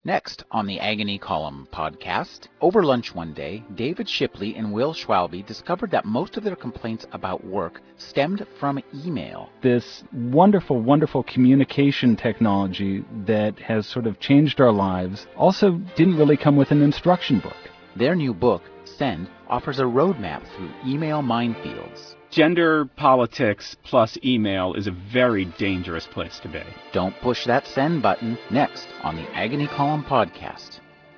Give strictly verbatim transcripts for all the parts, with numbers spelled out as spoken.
Next on the Agony Column podcast, over lunch one day, David Shipley and Will Schwalbe discovered that most of their complaints about work stemmed from email. This wonderful, wonderful communication technology that has sort of changed our lives also didn't really come with an instruction book. Their new book, Send, offers a roadmap through email minefields. Gender politics plus email is a very dangerous place to be. Don't push that send button. Next on the Agony Column podcast.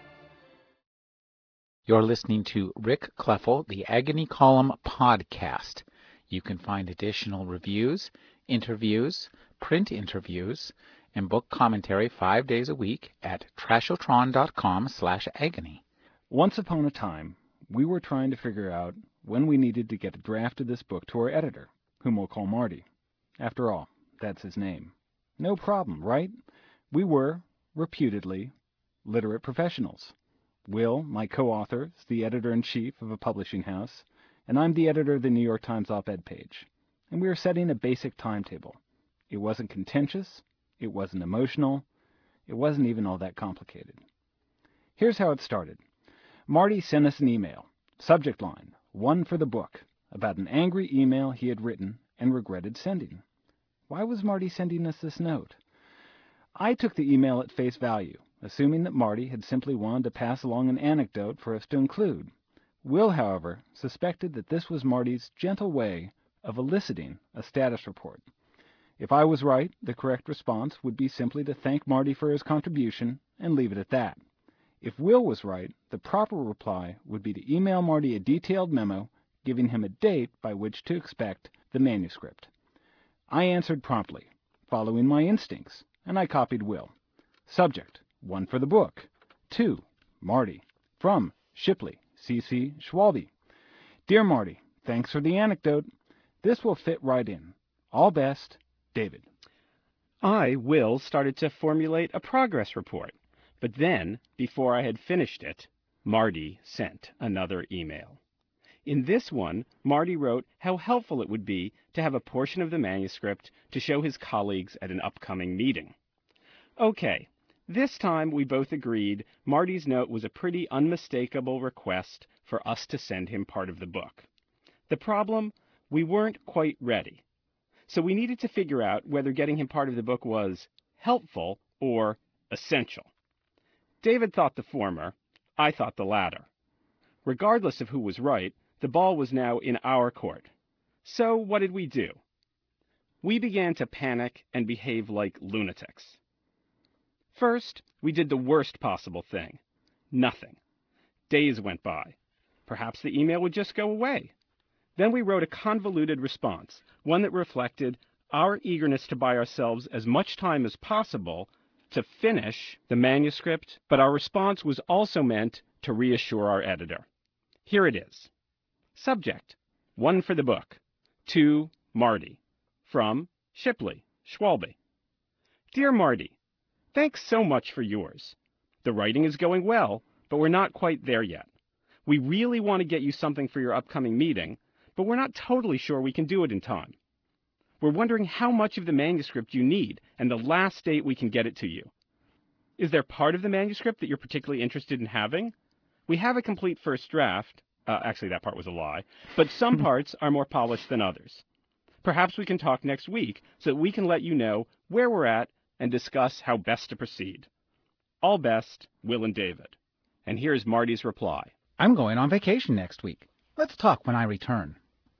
You're listening to Rick Kleffel, the Agony Column podcast. You can find additional reviews, interviews, print interviews, and book commentary five days a week at trashotron.com slash agony. Once upon a time, we were trying to figure out when we needed to get a draft of this book to our editor, whom we'll call Marty. After all, that's his name. No problem, right? We were, reputedly, literate professionals. Will, my co-author, is the editor-in-chief of a publishing house, and I'm the editor of the New York Times op-ed page. And we were setting a basic timetable. It wasn't contentious, it wasn't emotional, it wasn't even all that complicated. Here's how it started. Marty sent us an email. Subject line, one for the book, about an angry email he had written and regretted sending. Why was Marty sending us this note? I took the email at face value, assuming that Marty had simply wanted to pass along an anecdote for us to include. Will, however, suspected that this was Marty's gentle way of eliciting a status report. If I was right, the correct response would be simply to thank Marty for his contribution and leave it at that. If Will was right, the proper reply would be to email Marty a detailed memo giving him a date by which to expect the manuscript. I answered promptly, following my instincts, and I copied Will. Subject, one for the book. Two, Marty. From Shipley, C C Schwalbe. Dear Marty, thanks for the anecdote. This will fit right in. All best, David. I, Will, started to formulate a progress report. But then, before I had finished it, Marty sent another email. In this one, Marty wrote how helpful it would be to have a portion of the manuscript to show his colleagues at an upcoming meeting. Okay, this time we both agreed Marty's note was a pretty unmistakable request for us to send him part of the book. The problem? We weren't quite ready. So we needed to figure out whether getting him part of the book was helpful or essential. David thought the former, I thought the latter. Regardless of who was right, the ball was now in our court. So what did we do? We began to panic and behave like lunatics. First, we did the worst possible thing. Nothing. Days went by. Perhaps the email would just go away. Then we wrote a convoluted response, one that reflected our eagerness to buy ourselves as much time as possible to finish the manuscript, but our response was also meant to reassure our editor. Here it is. Subject, one for the book. To Marty. From Shipley, Schwalbe. Dear Marty, thanks so much for yours. The writing is going well, but we're not quite there yet. We really want to get you something for your upcoming meeting, but we're not totally sure we can do it in time. We're wondering how much of the manuscript you need and the last date we can get it to you. Is there part of the manuscript that you're particularly interested in having? We have a complete first draft. Uh, actually, that part was a lie. But some parts are more polished than others. Perhaps we can talk next week so that we can let you know where we're at and discuss how best to proceed. All best, Will and David. And here's Marty's reply. I'm going on vacation next week. Let's talk when I return.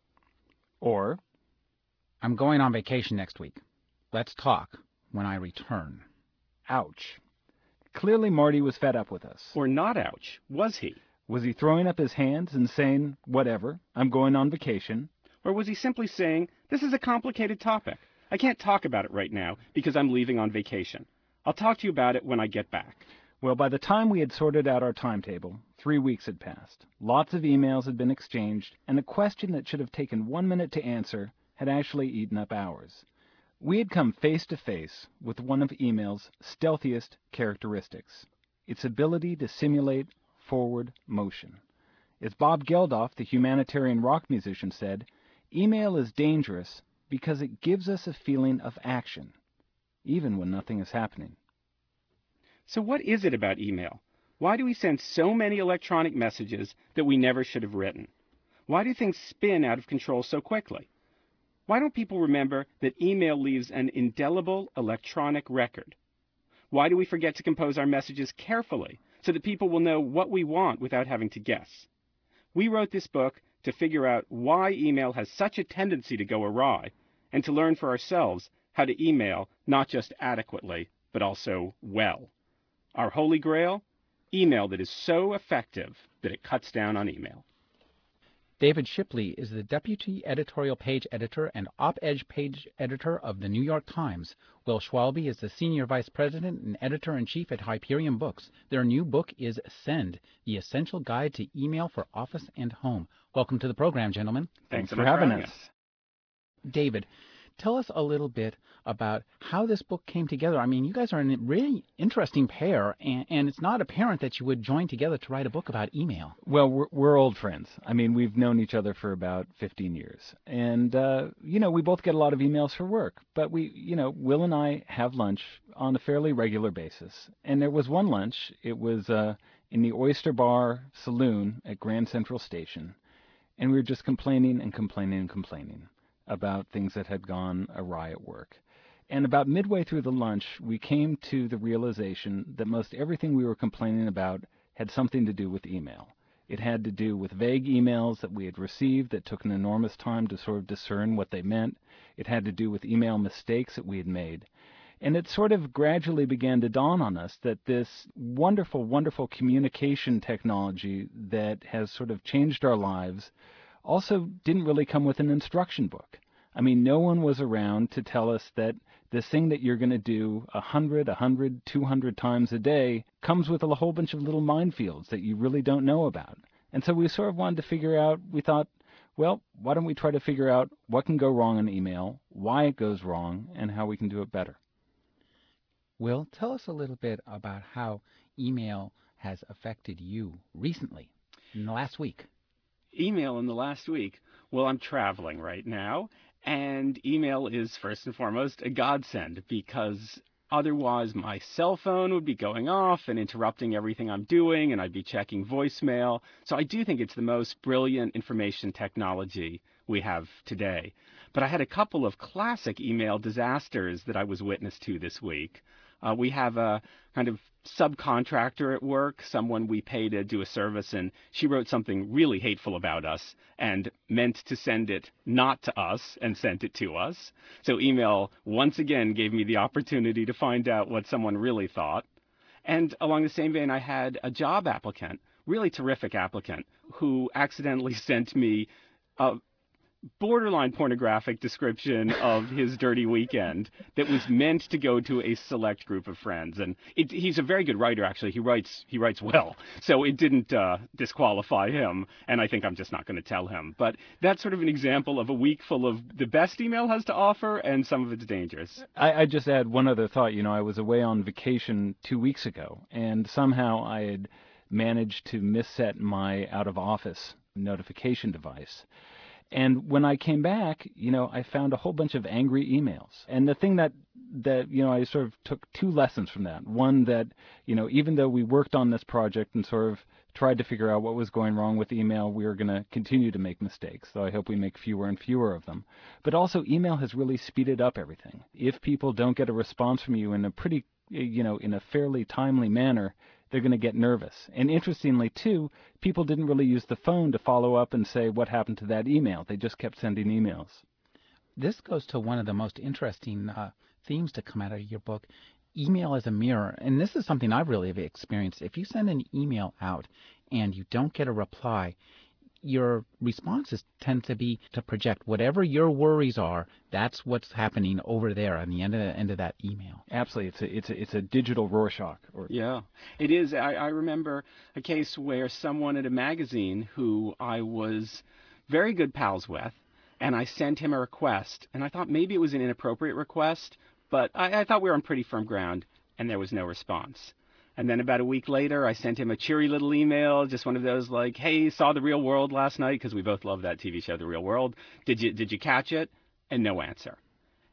Or, I'm going on vacation next week. Let's talk when I return. ouch. Clearly Marty was fed up with us. Or not ouch, was he? Was he throwing up his hands and saying, whatever, I'm going on vacation? Or was he simply saying, this is a complicated topic. I can't talk about it right now because I'm leaving on vacation. I'll talk to you about it when I get back. Well, by the time we had sorted out our timetable, three weeks had passed. Lots of emails had been exchanged, and a question that should have taken one minute to answer had actually eaten up hours. We had come face to face with one of email's stealthiest characteristics, its ability to simulate forward motion. As Bob Geldof, the humanitarian rock musician, said, email is dangerous because it gives us a feeling of action, even when nothing is happening. So what is it about email? Why do we send so many electronic messages that we never should have written? Why do things spin out of control so quickly? Why don't people remember that email leaves an indelible electronic record? Why do we forget to compose our messages carefully so that people will know what we want without having to guess? We wrote this book to figure out why email has such a tendency to go awry, and to learn for ourselves how to email not just adequately, but also well. Our holy grail? Email that is so effective that it cuts down on email. David Shipley is the deputy editorial page editor and op-ed page editor of the New York Times. Will Schwalbe is the senior vice president and editor-in-chief at Hyperion Books. Their new book is Send, the essential guide to email for office and home. Welcome to the program, gentlemen. Thanks, Thanks so for much for having having us. David, tell us a little bit about how this book came together. I mean, you guys are a really interesting pair, and, and it's not apparent that you would join together to write a book about email. Well, we're, we're old friends. I mean, we've known each other for about fifteen years. And, uh, you know, we both get a lot of emails for work. But we, you know, Will and I have lunch on a fairly regular basis. And there was one lunch. It was uh, in the Oyster Bar Saloon at Grand Central Station. And we were just complaining and complaining and complaining about things that had gone awry at work. And about midway through the lunch, we came to the realization that most everything we were complaining about had something to do with email. It had to do with vague emails that we had received that took an enormous time to sort of discern what they meant. It had to do with email mistakes that we had made. And it sort of gradually began to dawn on us that this wonderful, wonderful communication technology that has sort of changed our lives also didn't really come with an instruction book. I mean, no one was around to tell us that this thing that you're going to do a hundred, a hundred, two hundred times a day comes with a whole bunch of little minefields that you really don't know about. And so we sort of wanted to figure out, we thought, well, why don't we try to figure out what can go wrong in email, why it goes wrong, and how we can do it better. Will, tell us a little bit about how email has affected you recently, in the last week. Email in the last week? Well, I'm traveling right now, and email is first and foremost a godsend, because otherwise my cell phone would be going off and interrupting everything I'm doing, and I'd be checking voicemail. So I do think it's the most brilliant information technology we have today. But I had a couple of classic email disasters that I was witness to this week. Uh, we have a kind of subcontractor at work, someone we pay to do a service, and she wrote something really hateful about us and meant to send it not to us and sent it to us. So email once again gave me the opportunity to find out what someone really thought. And along the same vein, I had a job applicant, really terrific applicant, who accidentally sent me a borderline pornographic description of his dirty weekend that was meant to go to a select group of friends. And it, he's a very good writer, actually. He writes he writes well, so it didn't uh, disqualify him, and I think I'm just not going to tell him. But that's sort of an example of a week full of the best email has to offer and some of its dangers. I, I just add one other thought. You know, I was away on vacation two weeks ago, and somehow I had managed to misset my out-of-office notification device. And when I came back, you know, I found a whole bunch of angry emails. And the thing that, that, you know, I sort of took two lessons from that. One, that, you know, even though we worked on this project and sort of tried to figure out what was going wrong with email, we were going to continue to make mistakes. So I hope we make fewer and fewer of them. But also, email has really speeded up everything. If people don't get a response from you in a pretty, you know, in a fairly timely manner, they're going to get nervous. And interestingly, too, people didn't really use the phone to follow up and say what happened to that email. They just kept sending emails. This goes to one of the most interesting uh, themes to come out of your book, email as a mirror. And this is something I've really experienced. If you send an email out and you don't get a reply, your responses tend to be to project whatever your worries are. That's what's happening over there on the end of, the, end of that email. Absolutely. It's a, it's a, it's a digital Rorschach. Or... Yeah, it is. I, I remember a case where someone at a magazine who I was very good pals with, and I sent him a request, and I thought maybe it was an inappropriate request, but I, I thought we were on pretty firm ground, and there was no response. And then about a week later, I sent him a cheery little email, just one of those like, hey, saw The Real World last night, because we both love that T V show, The Real World. Did you did you catch it? And no answer.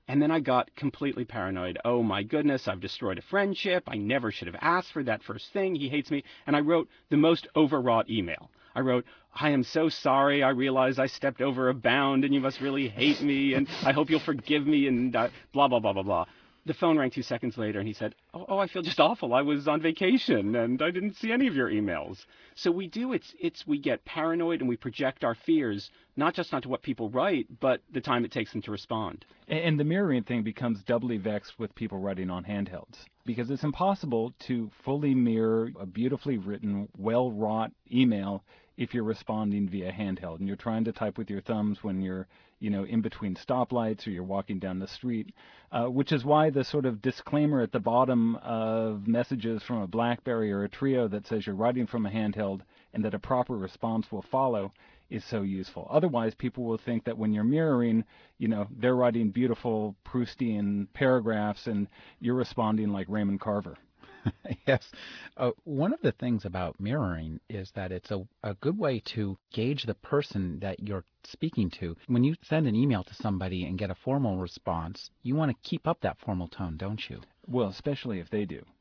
And then I got completely paranoid. Oh my goodness, I've destroyed a friendship. I never should have asked for that first thing. He hates me. And I wrote the most overwrought email. I wrote, I am so sorry. I realize I stepped over a bound and you must really hate me. And I hope you'll forgive me and uh, blah, blah, blah, blah, blah. The phone rang two seconds later and he said, oh, oh, I feel just awful. I was on vacation and I didn't see any of your emails. So we do, it's, it's, we get paranoid and we project our fears, not just onto what people write, but the time it takes them to respond. And the mirroring thing becomes doubly vexed with people writing on handhelds, because it's impossible to fully mirror a beautifully written, well-wrought email if you're responding via handheld and you're trying to type with your thumbs when you're, you know, in between stoplights or you're walking down the street, uh, which is why the sort of disclaimer at the bottom of messages from a BlackBerry or a Treo that says you're writing from a handheld and that a proper response will follow is so useful. Otherwise, people will think that when you're mirroring, you know, they're writing beautiful Proustian paragraphs and you're responding like Raymond Carver. Yes. Uh, one of the things about mirroring is that it's a, a good way to gauge the person that you're speaking to. When you send an email to somebody and get a formal response, you want to keep up that formal tone, don't you? Well, especially if they do.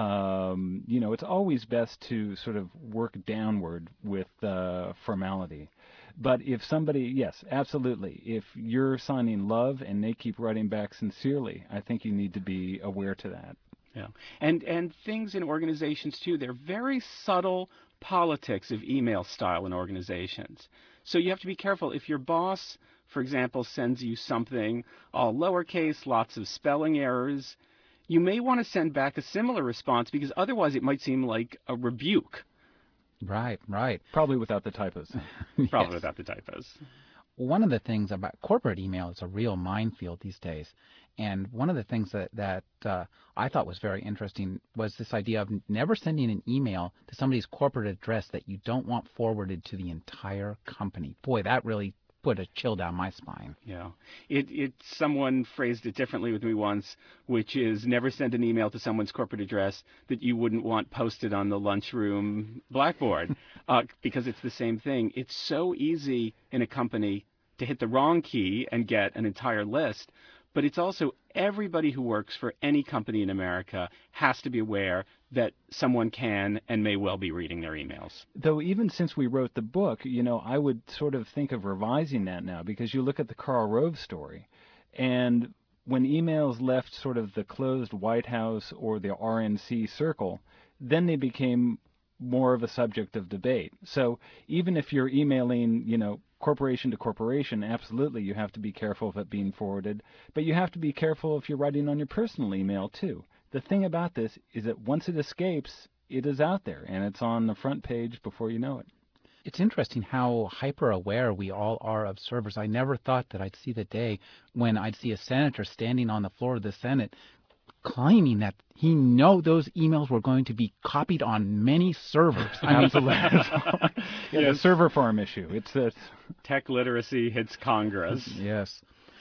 Um, you know, it's always best to sort of work downward with uh, formality. But if somebody, yes, absolutely. If you're signing love and they keep writing back sincerely, I think you need to be aware to that. Yeah. And and things in organizations, too, they're very subtle politics of email style in organizations. So you have to be careful. If your boss, for example, sends you something all lowercase, lots of spelling errors, you may want to send back a similar response because otherwise it might seem like a rebuke. Right, right. Probably without the typos. Probably Yes. without the typos. One of the things about corporate email is a real minefield these days. And one of the things that, that uh, I thought was very interesting was this idea of never sending an email to somebody's corporate address that you don't want forwarded to the entire company. Boy, that really put a chill down my spine. Yeah. It, it, someone phrased it differently with me once, which is never send an email to someone's corporate address that you wouldn't want posted on the lunchroom blackboard, uh, because it's the same thing. It's so easy in a company to hit the wrong key and get an entire list, but it's also everybody who works for any company in America has to be aware that someone can and may well be reading their emails. Though even since we wrote the book, you know, I would sort of think of revising that now, because you look at the Karl Rove story, and when emails left sort of the closed White House or the R N C circle, then they became more of a subject of debate. So even if you're emailing, you know, corporation to corporation, absolutely you have to be careful of it being forwarded, but you have to be careful if you're writing on your personal email too. The thing about this is that once it escapes, it is out there and it's on the front page before you know it. It's interesting how hyper-aware we all are of servers. I never thought that I'd see the day when I'd see a senator standing on the floor of the Senate claiming that he know those emails were going to be copied on many servers. I mean, Absolutely. yeah, the Yes. server farm issue. It's it's Tech literacy hits Congress. yes.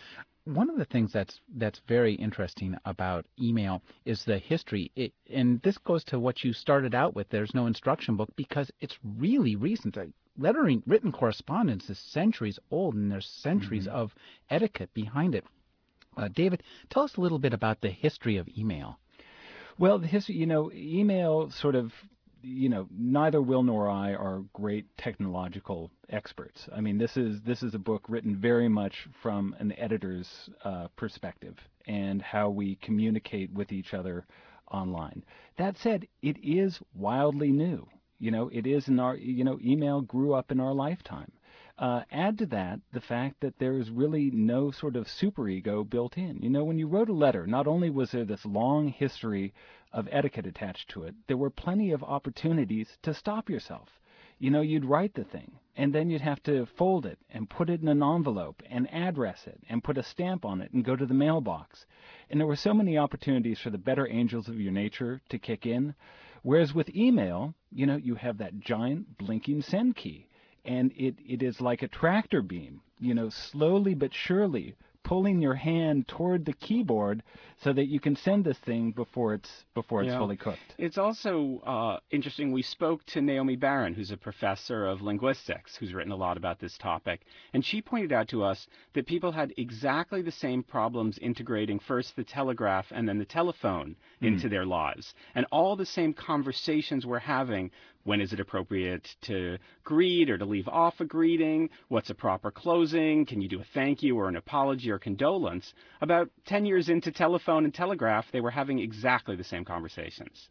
One of the things that's that's very interesting about email is the history. It, and this goes to what you started out with. There's no instruction book because it's really recent. Lettering, written correspondence is centuries old, and there's centuries mm-hmm. of etiquette behind it. Uh, David, tell us a little bit about the history of email. Well, the history, you know, email sort of, you know, neither Will nor I are great technological experts. I mean, this is this is a book written very much from an editor's uh, perspective and how we communicate with each other online. That said, it is wildly new. You know, it is in our, you know, email grew up in our lifetime. Uh, add to that the fact that there is really no sort of superego built in. You know, when you wrote a letter, not only was there this long history of etiquette attached to it, there were plenty of opportunities to stop yourself. You know, you'd write the thing, and then you'd have to fold it and put it in an envelope and address it and put a stamp on it and go to the mailbox. And there were so many opportunities for the better angels of your nature to kick in. Whereas with email, you know, you have that giant blinking send key. And it, it is like a tractor beam, you know, slowly but surely pulling your hand toward the keyboard so that you can send this thing before it's before it's Yeah. fully cooked. It's also uh, interesting. We spoke to Naomi Barron, who's a professor of linguistics, who's written a lot about this topic. And she pointed out to us that people had exactly the same problems integrating first the telegraph and then the telephone into their lives. And all the same conversations we're having. When is it appropriate to greet or to leave off a greeting? What's a proper closing? Can you do a thank you or an apology or condolence? About ten years into telephone and telegraph, they were having exactly the same conversations.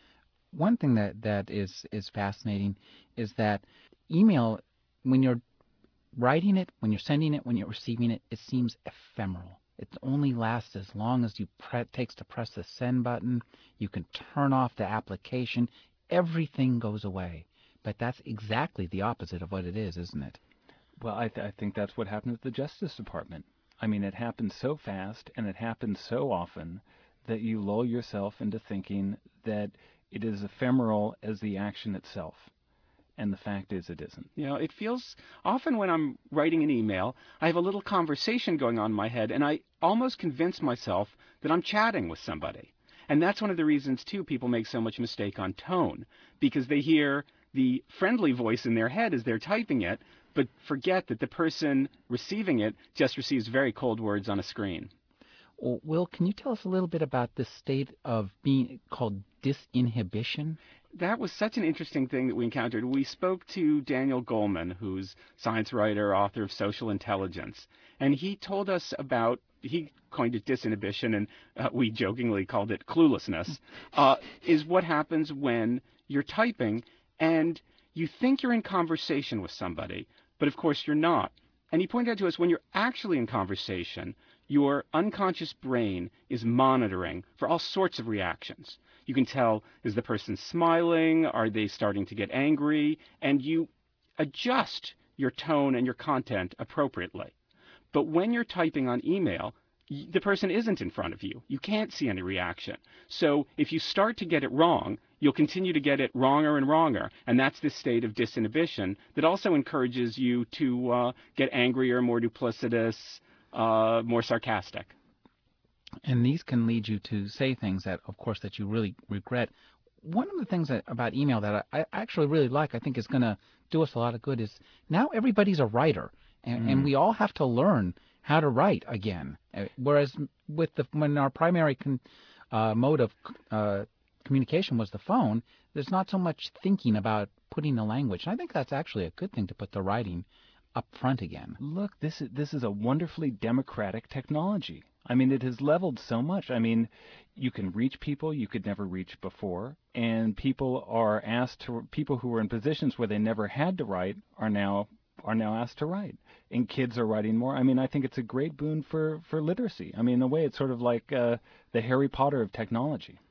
One thing that, that is, is fascinating is that email, when you're writing it, when you're sending it, when you're receiving it, it seems ephemeral. It only lasts as long as you pre- takes to press the send button. You can turn off the application. Everything goes away. But that's exactly the opposite of what it is, isn't it? Well, I, th- I think that's what happened with the Justice Department. I mean, it happens so fast and it happens so often that you lull yourself into thinking that it is ephemeral as the action itself. And the fact is it isn't. You know, it feels often when I'm writing an email, I have a little conversation going on in my head, and I almost convince myself that I'm chatting with somebody. And that's one of the reasons, too, people make so much mistake on tone, because they hear the friendly voice in their head as they're typing it, but forget that the person receiving it just receives very cold words on a screen. Well, Will, can you tell us a little bit about this state of being called disinhibition? That was such an interesting thing that we encountered. We spoke to Daniel Goleman, who's science writer, author of Social Intelligence, and he told us about, he coined it disinhibition, and uh, we jokingly called it cluelessness, uh, is what happens when you're typing and you think you're in conversation with somebody, but of course you're not. And he pointed out to us when you're actually in conversation, your unconscious brain is monitoring for all sorts of reactions. You can tell, is the person smiling? Are they starting to get angry? And you adjust your tone and your content appropriately. But when you're typing on email, the person isn't in front of you. You can't see any reaction. So if you start to get it wrong, you'll continue to get it wronger and wronger. And that's this state of disinhibition that also encourages you to uh, get angrier, more duplicitous, uh, more sarcastic. And these can lead you to say things that, of course, that you really regret. One of the things that, about email that I, I actually really like, I think is going to do us a lot of good, is now everybody's a writer. And, mm. and we all have to learn how to write again. Whereas with the when our primary con, uh, mode of uh, communication was the phone, there's not so much thinking about putting the language. And I think that's actually a good thing to put the writing up front again. Look, this is, this is a wonderfully democratic technology. I mean, it has leveled so much. I mean, you can reach people you could never reach before, and people are asked to, people who were in positions where they never had to write are now are now asked to write, and kids are writing more. I mean, I think it's a great boon for, for literacy. I mean, in a way, it's sort of like uh, the Harry Potter of technology.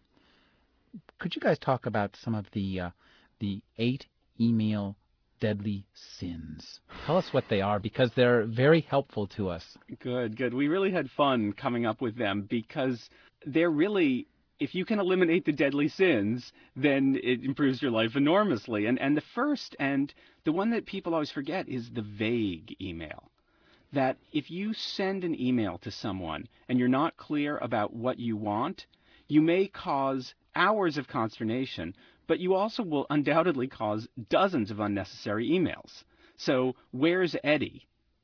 Could you guys talk about some of the uh, the eight email deadly sins? Tell us what they are, because they're very helpful to us. Good, good. We really had fun coming up with them because they're really, if you can eliminate the deadly sins, then it improves your life enormously. And and the first, and the one that people always forget, is the vague email. That if you send an email to someone and you're not clear about what you want, you may cause hours of consternation, but you also will undoubtedly cause dozens of unnecessary emails. So, where's Eddie?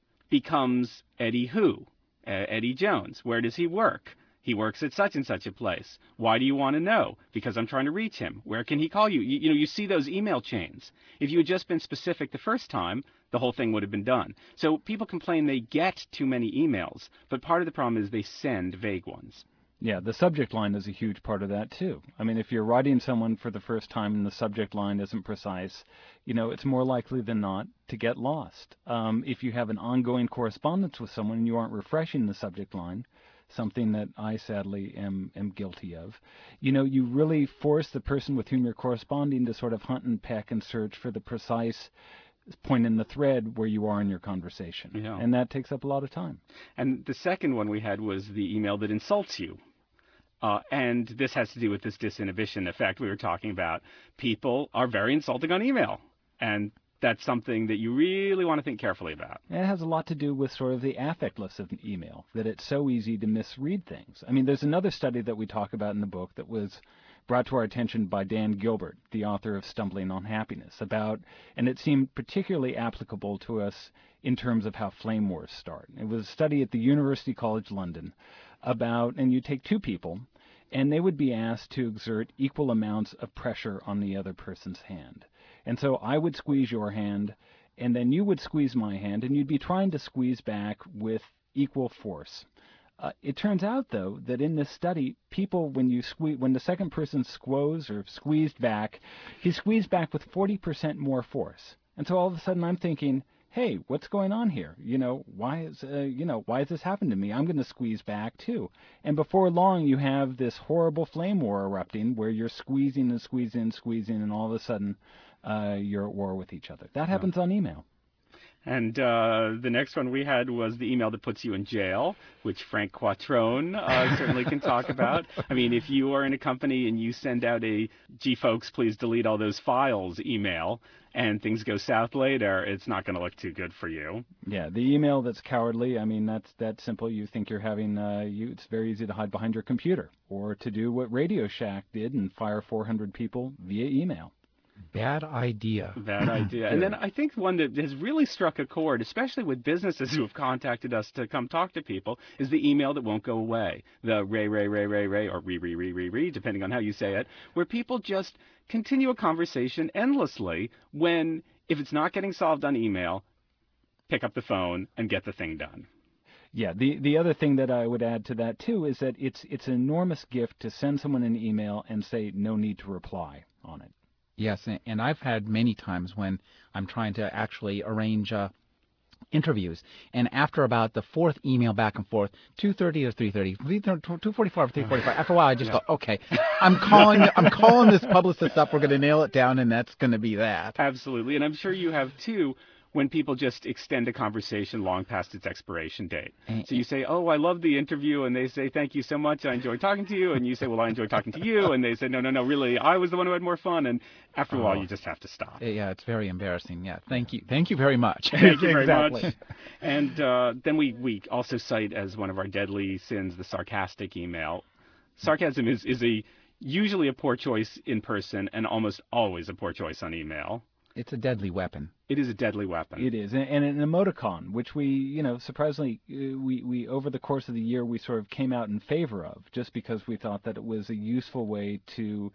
Becomes Eddie who? Uh, Eddie Jones. Where does he work? He works at such and such a place. Why do you want to know? Because I'm trying to reach him. Where can he call you? You, you know, you see those email chains. If you had just been specific the first time, the whole thing would have been done. So people complain they get too many emails, but part of the problem is they send vague ones. Yeah, the subject line is a huge part of that, too. I mean, if you're writing someone for the first time and the subject line isn't precise, you know, it's more likely than not to get lost. Um, if you have an ongoing correspondence with someone and you aren't refreshing the subject line, something that I sadly am, am guilty of, you know, you really force the person with whom you're corresponding to sort of hunt and peck and search for the precise point in the thread where you are in your conversation. Yeah. And that takes up a lot of time. And the second one we had was the email that insults you. Uh, and this has to do with this disinhibition effect we were talking about. People are very insulting on email, and that's something that you really want to think carefully about. And it has a lot to do with sort of the affectless of email, that it's so easy to misread things. I mean, there's another study that we talk about in the book that was brought to our attention by Dan Gilbert, the author of Stumbling on Happiness, about, and it seemed particularly applicable to us in terms of how flame wars start. It was a study at the University College London about, and you take two people, and they would be asked to exert equal amounts of pressure on the other person's hand. And so I would squeeze your hand, and then you would squeeze my hand, and you'd be trying to squeeze back with equal force. Uh, it turns out, though, that in this study, people, when you squeeze, when the second person squoze or squeezed back, he squeezed back with forty percent more force. And so all of a sudden I'm thinking, hey, what's going on here? You know, why is, uh, you know, why has this happened to me? I'm going to squeeze back too. And before long, you have this horrible flame war erupting where you're squeezing and squeezing and squeezing, and all of a sudden uh, you're at war with each other. That happens on email. And uh, the next one we had was the email that puts you in jail, which Frank Quattrone uh, certainly can talk about. I mean, if you are in a company and you send out a, gee, folks, please delete all those files email, and things go south later, it's not going to look too good for you. Yeah, the email that's cowardly, I mean, that's that simple. You think you're having, uh, you, it's very easy to hide behind your computer, or to do what Radio Shack did and fire four hundred people via email. Bad idea. Bad idea. And then I think one that has really struck a chord, especially with businesses who have contacted us to come talk to people, is the email that won't go away. The ray, ray, ray, ray, ray, or re, re, re, re, re, depending on how you say it, where people just continue a conversation endlessly when, if it's not getting solved on email, pick up the phone and get the thing done. Yeah, the, the other thing that I would add to that, too, is that it's it's an enormous gift to send someone an email and say, no need to reply on it. Yes, and I've had many times when I'm trying to actually arrange uh, interviews, and after about the fourth email back and forth, two thirty or three thirty, two forty-four or three forty-five, after a while I just yeah. go, okay, I'm calling I'm calling this publicist up, we're going to nail it down, and that's going to be that. Absolutely, and I'm sure you have too, when people just extend a conversation long past its expiration date. So you say, oh, I love the interview, and they say, thank you so much, I enjoyed talking to you, and you say, well, I enjoyed talking to you, and they say, no, no, no, really, I was the one who had more fun, and after a while, oh. you just have to stop. Yeah, it's very embarrassing. Yeah, thank you. Thank you very much. Thank you very exactly. much. And uh, then we, we also cite as one of our deadly sins the sarcastic email. Sarcasm is, is a usually a poor choice in person and almost always a poor choice on email. It's a deadly weapon. It is a deadly weapon. It is, and, and an emoticon, which we, you know, surprisingly, uh, we, we over the course of the year, we sort of came out in favor of, just because we thought that it was a useful way to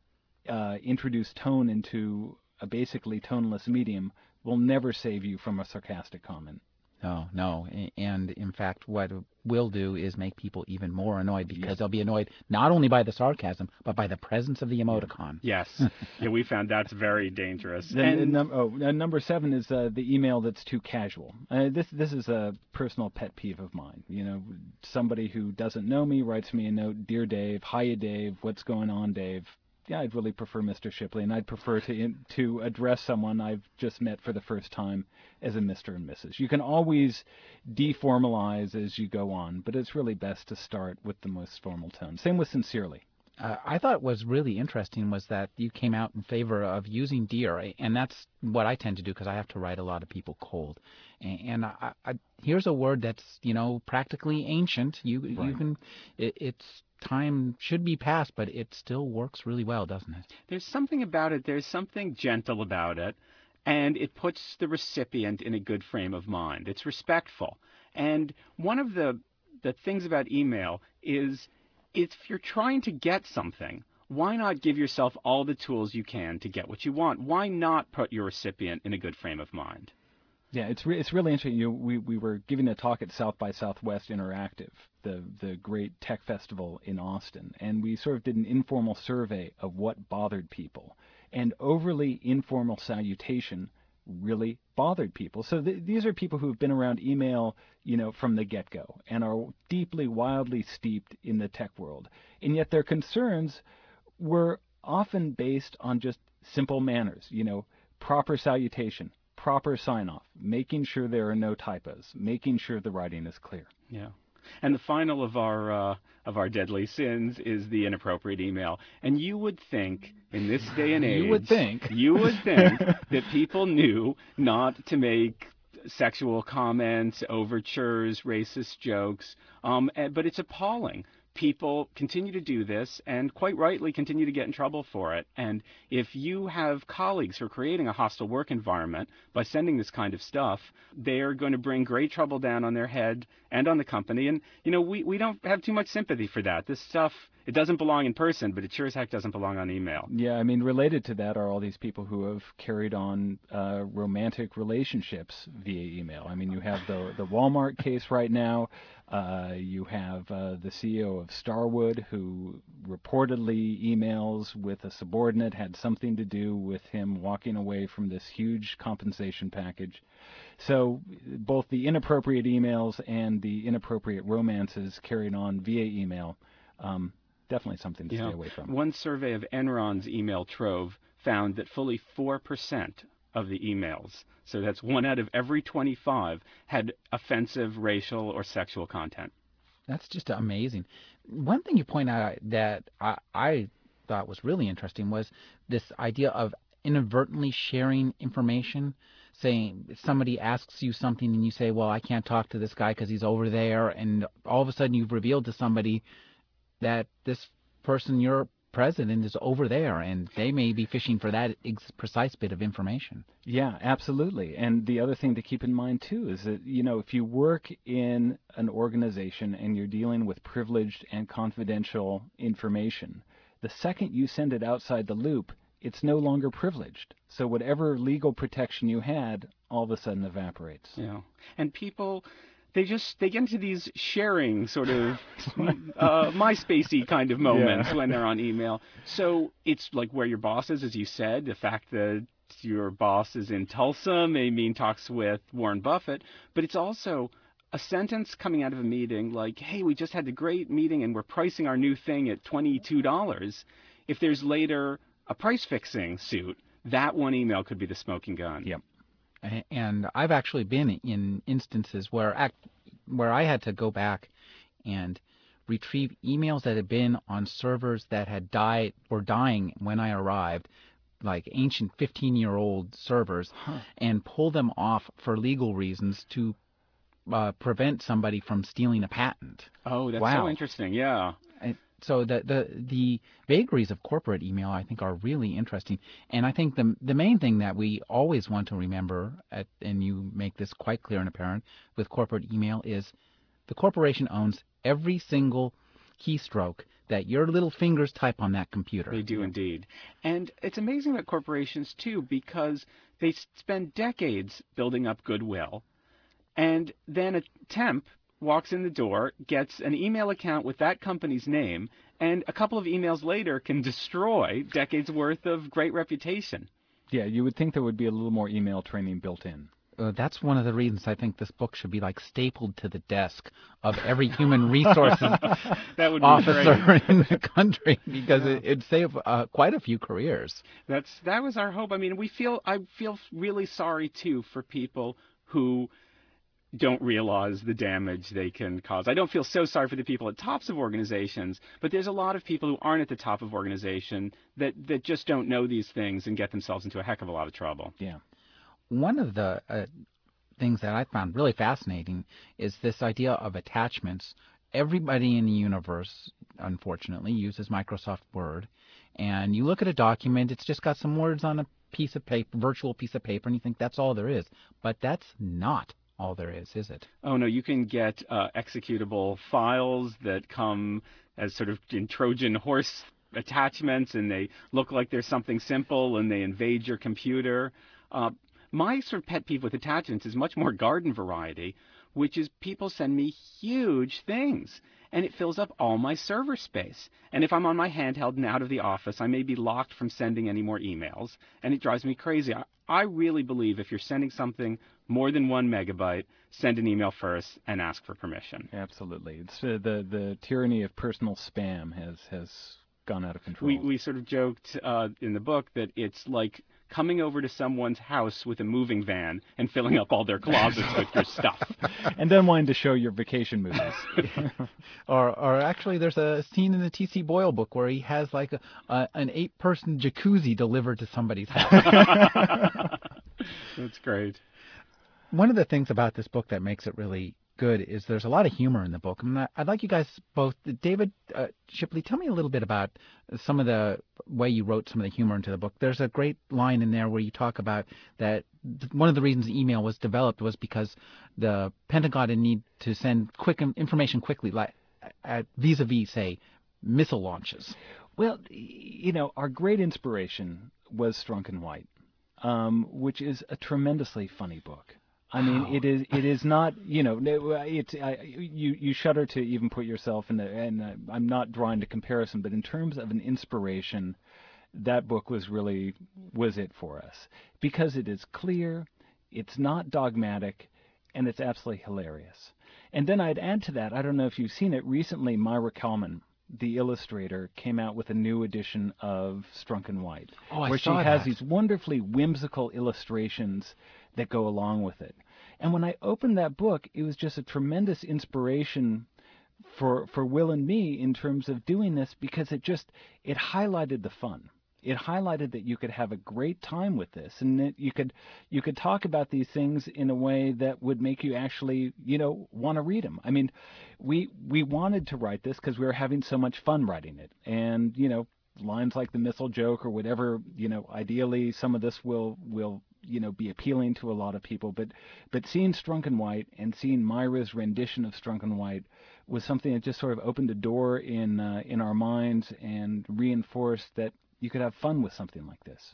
uh, introduce tone into a basically toneless medium. Will never save you from a sarcastic comment. No, no. And in fact, what it will do is make people even more annoyed, because yes. they'll be annoyed not only by the sarcasm, but by the presence of the emoticon. Yes. Yeah, we found that's very dangerous. Then, and num- oh, uh, number seven is uh, the email that's too casual. Uh, this this is a personal pet peeve of mine. You know, somebody who doesn't know me writes me a note, Dear Dave, hiya Dave, what's going on, Dave? Yeah, I'd really prefer Mister Shipley, and I'd prefer to in, to address someone I've just met for the first time as a Mister and Missus You can always deformalize as you go on, but it's really best to start with the most formal tone. Same with sincerely. Uh, I thought what was really interesting was that you came out in favor of using dear, and that's what I tend to do because I have to write a lot of people cold. And, and I, I, here's a word that's, you know, practically ancient. You right. you can, it, it's time should be past, but it still works really well, doesn't it? There's something about it. There's something gentle about it, and it puts the recipient in a good frame of mind. It's respectful. And one of the the things about email is, if you're trying to get something, why not give yourself all the tools you can to get what you want? Why not put your recipient in a good frame of mind? Yeah, it's re- it's really interesting. You know, we we were giving a talk at South by Southwest Interactive, the the great tech festival in Austin, and we sort of did an informal survey of what bothered people, and overly informal salutation really bothered people. So th- these are people who've been around email, you know, from the get-go, and are deeply, wildly steeped in the tech world, and yet their concerns were often based on just simple manners, you know, proper salutation, proper sign-off, making sure there are no typos, making sure the writing is clear. Yeah. And the final of our uh, of our deadly sins is the inappropriate email. And you would think, in this day and age, You would think. you would think that people knew not to make sexual comments, overtures, racist jokes, um, and- but it's appalling. People continue to do this and quite rightly continue to get in trouble for it. And if you have colleagues who are creating a hostile work environment by sending this kind of stuff, they are going to bring great trouble down on their head and on the company. And, you know, we, we don't have too much sympathy for that. This stuff, it doesn't belong in person, but it sure as heck doesn't belong on email. Yeah, I mean, related to that are all these people who have carried on uh, romantic relationships via email. I mean, you have the the Walmart case right now. Uh, you have uh, the C E O of Starwood, who reportedly emails with a subordinate had something to do with him walking away from this huge compensation package. So both the inappropriate emails and the inappropriate romances carried on via email, um, definitely something to Yeah. stay away from. One survey of Enron's email trove found that fully four percent of the emails, so that's one out of every twenty-five, had offensive racial or sexual content. That's just amazing. One thing you point out that I, I thought was really interesting was this idea of inadvertently sharing information, saying somebody asks you something and you say, well, I can't talk to this guy because he's over there. And all of a sudden you've revealed to somebody that this person, your president, is over there, and they may be fishing for that ex- precise bit of information. Yeah, absolutely. And the other thing to keep in mind, too, is that, you know, if you work in an organization and you're dealing with privileged and confidential information, the second you send it outside the loop, it's no longer privileged. So whatever legal protection you had all of a sudden evaporates. Yeah. And people, they just, they get into these sharing sort of uh, MySpace-y kind of moments Yeah. when they're on email. So it's like where your boss is, as you said. The fact that your boss is in Tulsa may mean talks with Warren Buffett, but it's also a sentence coming out of a meeting like, hey, we just had a great meeting and we're pricing our new thing at twenty-two dollars. If there's later a price-fixing suit, that one email could be the smoking gun. Yep. A- And I've actually been in instances where act, where I had to go back and retrieve emails that had been on servers that had died were dying when I arrived, like ancient fifteen-year-old servers, Huh. and pull them off for legal reasons to uh, prevent somebody from stealing a patent. Oh, that's Wow. so interesting. Yeah. And so the, the the vagaries of corporate email, I think, are really interesting. And I think the the main thing that we always want to remember, at, and you make this quite clear and apparent with corporate email, is the corporation owns every single keystroke that your little fingers type on that computer. They do indeed. And it's amazing about corporations, too, because they s- spend decades building up goodwill. And then a temp walks in the door, gets an email account with that company's name, and a couple of emails later can destroy decades worth of great reputation. Yeah, you would think there would be a little more email training built in. Uh, that's one of the reasons I think this book should be like stapled to the desk of every human resources That would be officer great. in the country, because it, it'd save uh, quite a few careers. That's that was our hope. I mean, we feel I feel really sorry too for people who don't realize the damage they can cause. I don't feel so sorry for the people at tops of organizations, but there's a lot of people who aren't at the top of organization that that just don't know these things and get themselves into a heck of a lot of trouble. Yeah. One of the uh, things that I found really fascinating is this idea of attachments. Everybody in the universe, unfortunately, uses Microsoft Word. And you look at a document, it's just got some words on a piece of paper, virtual piece of paper, and you think that's all there is. But that's not all there is, is it? Oh, no, you can get uh, executable files that come as sort of in Trojan horse attachments, and they look like there's something simple, and they invade your computer. Uh, my sort of pet peeve with attachments is much more garden variety, which is people send me huge things, and it fills up all my server space. And if I'm on my handheld and out of the office, I may be locked from sending any more emails, and it drives me crazy. I, I really believe if you're sending something more than one megabyte, send an email first and ask for permission. Absolutely. It's uh, the the tyranny of personal spam has has gone out of control. We we sort of joked uh, in the book that it's like coming over to someone's house with a moving van and filling up all their closets with your stuff. And then wanting to show your vacation movies. or, or actually, there's a scene in the T C Boyle book where he has like a, a, an eight-person jacuzzi delivered to somebody's house. That's great. One of the things about this book that makes it really good is there's a lot of humor in the book. I mean, I'd like you guys both, David uh, Shipley, tell me a little bit about some of the way you wrote some of the humor into the book. There's a great line in there where you talk about that one of the reasons email was developed was because the Pentagon didn't need to send quick information quickly, like at vis-a-vis, say, missile launches. Well, you know, our great inspiration was Strunk and White, um, which is a tremendously funny book. I mean, Wow. it is. It is not. You know, it's. I, you you shudder to even put yourself in the. And uh, I'm not drawing to comparison, but in terms of an inspiration, that book was really was it for us because it is clear, it's not dogmatic, and it's absolutely hilarious. And then I'd add to that. I don't know if you've seen it recently. Myra Kalman, the illustrator, came out with a new edition of Strunk and White, Oh, I where saw she has that. these wonderfully whimsical illustrations that go along with it. And when I opened that book, it was just a tremendous inspiration for for Will and me in terms of doing this because it just it highlighted the fun. It highlighted that you could have a great time with this, and that you could you could talk about these things in a way that would make you actually, you know, want to read them. I mean, we we wanted to write this because we were having so much fun writing it, and you know, lines like the missile joke or whatever. You know, ideally, some of this will will you know be appealing to a lot of people, but but seeing Strunk and White and seeing Myra's rendition of Strunk and White was something that just sort of opened a door in uh, in our minds and reinforced that you could have fun with something like this.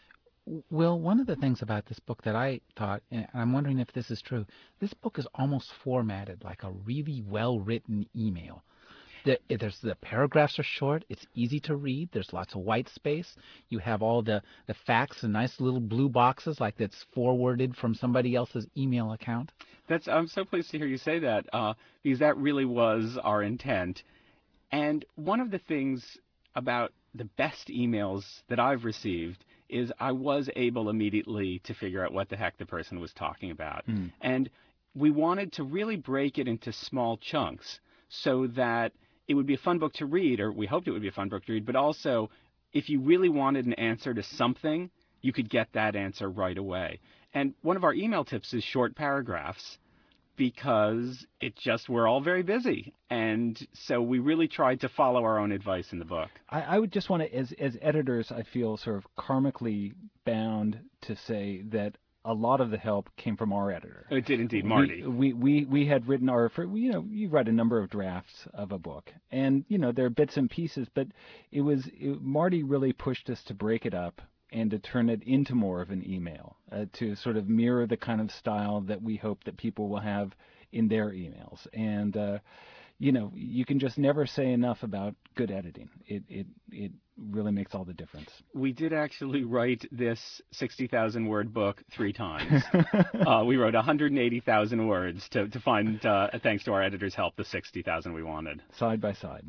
Will, one of the things about this book that I thought, and I'm wondering if this is true, this book is almost formatted like a really well-written email. The, there's, the paragraphs are short. It's easy to read. There's lots of white space. You have all the, the facts in nice little blue boxes like that's forwarded from somebody else's email account. That's I'm so pleased to hear you say that uh, because that really was our intent. And one of the things about the best emails that I've received is I was able immediately to figure out what the heck the person was talking about. Mm. And we wanted to really break it into small chunks so that it would be a fun book to read, or we hoped it would be a fun book to read, but also if you really wanted an answer to something, you could get that answer right away. And one of our email tips is short paragraphs, because it just, we're all very busy. And so we really tried to follow our own advice in the book. I, I would just want to, as as editors, I feel sort of karmically bound to say that a lot of the help came from our editor. It did indeed, Marty. We we, we, we had written our, for, you know, you read a number of drafts of a book. And, you know, there are bits and pieces, but it was, it, Marty really pushed us to break it up and to turn it into more of an email, uh, to sort of mirror the kind of style that we hope that people will have in their emails. And, uh, you know, you can just never say enough about good editing. It it it really makes all the difference. We did actually write this sixty thousand word book three times. uh, we wrote one hundred eighty thousand words to, to find, uh, thanks to our editor's help, the sixty thousand we wanted. Side by side.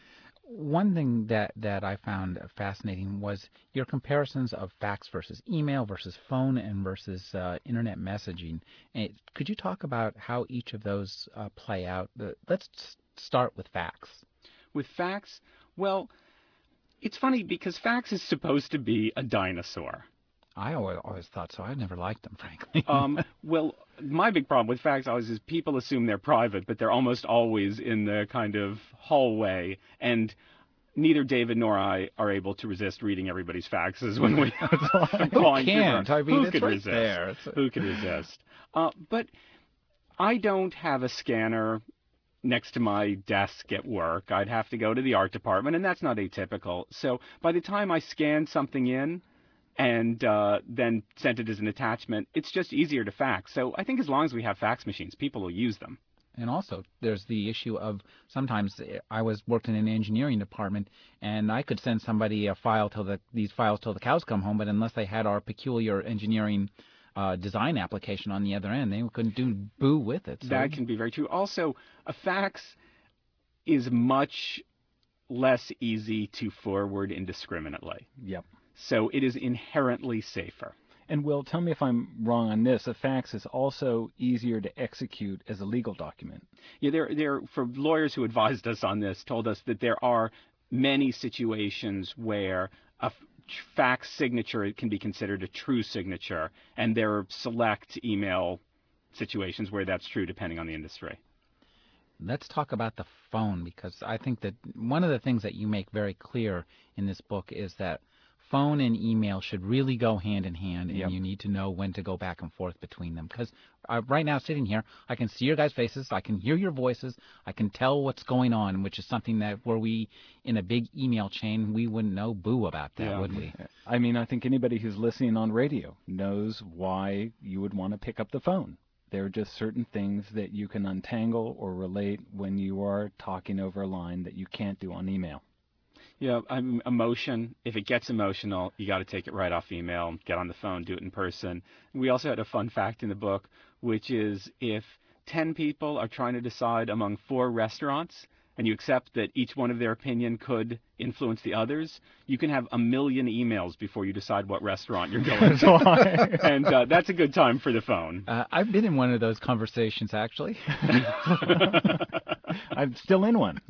One thing that, that I found fascinating was your comparisons of fax versus email versus phone and versus uh, internet messaging. And could you talk about how each of those uh, play out? Uh, let's start with fax. With fax, well, it's funny because fax is supposed to be a dinosaur. I always, always thought so. I never liked them, frankly. um, well, my big problem with fax always is people assume they're private, but they're almost always in the kind of hallway. And neither David nor I are able to resist reading everybody's faxes when we are going through them. I mean, Who it's could right resist? there. It's a... Who could resist? Uh, but I don't have a scanner next to my desk at work. I'd have to go to the art department, and that's not atypical. So by the time I scan something in, and uh, then sent it as an attachment, it's just easier to fax. So I think as long as we have fax machines, people will use them. And also, there's the issue of sometimes I was worked in an engineering department, and I could send somebody a file till the these files till the cows come home, but unless they had our peculiar engineering uh, design application on the other end, they couldn't do boo with it. So. That can be very true. Also, a fax is much less easy to forward indiscriminately. Yep. So it is inherently safer. And Will, tell me if I'm wrong on this. A fax is also easier to execute as a legal document. Yeah, there, there. For lawyers who advised us on this, told us that there are many situations where a fax signature can be considered a true signature, and there are select email situations where that's true, depending on the industry. Let's talk about the phone, because I think that one of the things that you make very clear in this book is that phone and email should really go hand in hand, and Yep. you need to know when to go back and forth between them. Because uh, right now, sitting here, I can see your guys' faces, I can hear your voices, I can tell what's going on, which is something that were we in a big email chain, we wouldn't know boo about that, Yeah. would we? I mean, I think anybody who's listening on radio knows why you would want to pick up the phone. There are just certain things that you can untangle or relate when you are talking over a line that you can't do on email. Yeah, I'm emotion. If it gets emotional, you got to take it right off email, get on the phone, do it in person. We also had a fun fact in the book, which is if ten people are trying to decide among four restaurants, and you accept that each one of their opinion could influence the others, you can have a million emails before you decide what restaurant you're going to. And uh, that's a good time for the phone. Uh, I've been in one of those conversations, actually. I'm still in one.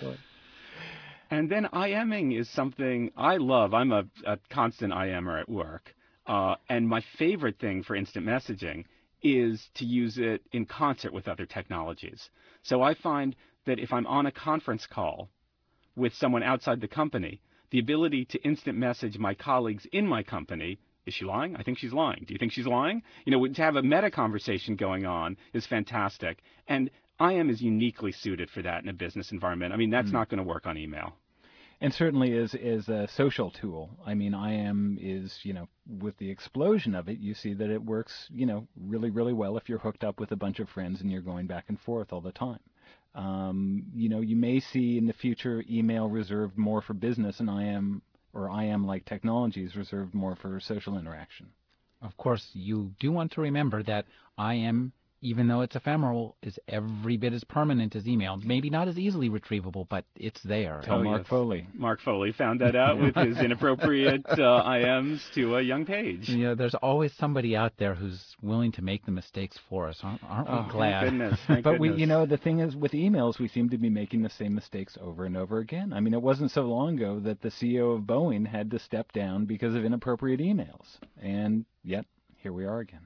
And then IMing is something I love. I'm a, a constant IMer at work. Uh, and my favorite thing for instant messaging is to use it in concert with other technologies. So I find that if I'm on a conference call with someone outside the company, the ability to instant message my colleagues in my company, is she lying? I think she's lying. Do you think she's lying? You know, to have a meta conversation going on is fantastic. And I M is uniquely suited for that in a business environment. I mean, that's mm. not going to work on email. And certainly is is a social tool. I mean, I M is, you know, with the explosion of it, you see that it works, you know, really, really well if you're hooked up with a bunch of friends and you're going back and forth all the time. Um, you know, you may see in the future email reserved more for business, and I M or I M-like technologies reserved more for social interaction. Of course, you do want to remember that I M, even though it's ephemeral, is every bit as permanent as email. Maybe not as easily retrievable, but it's there. Tell oh, Mark yes. Foley. Mark Foley found that out with his inappropriate uh, I Ms to a young page. Yeah, there's always somebody out there who's willing to make the mistakes for us. Aren't, aren't we oh, glad? Thank goodness. Thank but goodness. we, you know, the thing is with emails, we seem to be making the same mistakes over and over again. I mean, it wasn't so long ago that the C E O of Boeing had to step down because of inappropriate emails. And yet, here we are again.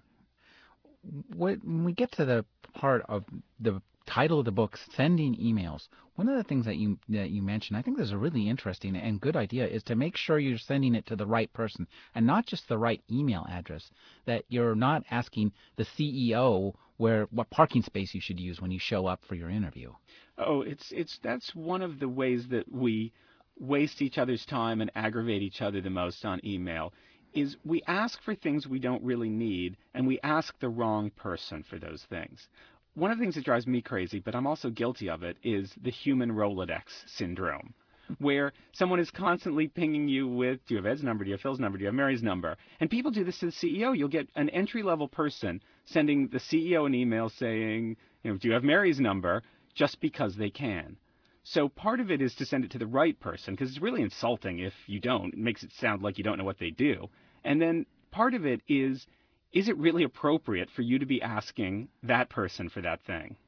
When we get to the part of the title of the book, Sending Emails, one of the things that you that you mentioned, I think this is a really interesting and good idea, is to make sure you're sending it to the right person and not just the right email address, that you're not asking the C E O where what parking space you should use when you show up for your interview. Oh, it's it's that's one of the ways that we waste each other's time and aggravate each other the most on email. Is we ask for things we don't really need, and we ask the wrong person for those things. One of the things that drives me crazy, but I'm also guilty of it, is the human Rolodex syndrome, where someone is constantly pinging you with, do you have Ed's number, do you have Phil's number, do you have Mary's number? And people do this to the C E O. You'll get an entry-level person sending the C E O an email saying, you know, do you have Mary's number, just because they can. So part of it is to send it to the right person, because it's really insulting if you don't. It makes it sound like you don't know what they do. And then part of it is, is it really appropriate for you to be asking that person for that thing?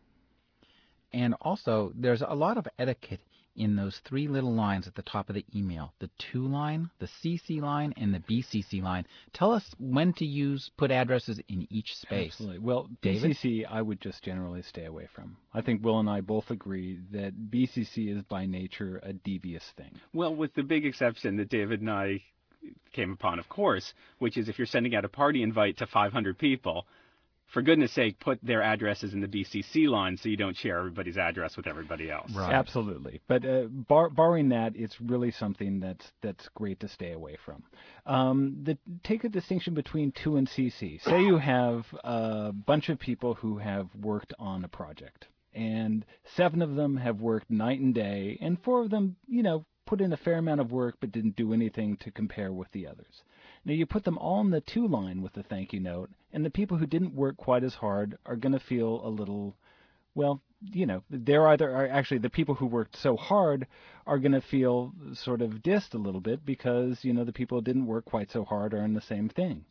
And also, there's a lot of etiquette in those three little lines at the top of the email, the to line, the C C line, and the B C C line. Tell us when to use, put addresses in each space. Absolutely. Well, David? B C C I would just generally stay away from. I think Will and I both agree that B C C is by nature a devious thing. Well, with the big exception that David and I came upon, of course, which is if you're sending out a party invite to five hundred people, for goodness sake, put their addresses in the B C C line so you don't share everybody's address with everybody else. Right. Absolutely. But uh, bar- barring that, it's really something that's that's great to stay away from. Um, the, take a distinction between to and C C. Say you have a bunch of people who have worked on a project, and seven of them have worked night and day, and four of them, you know, put in a fair amount of work but didn't do anything to compare with the others. Now, you put them all in the to line with the thank you note, and the people who didn't work quite as hard are going to feel a little, well, you know, they're either are actually the people who worked so hard are going to feel sort of dissed a little bit because, you know, the people who didn't work quite so hard are in the same thing.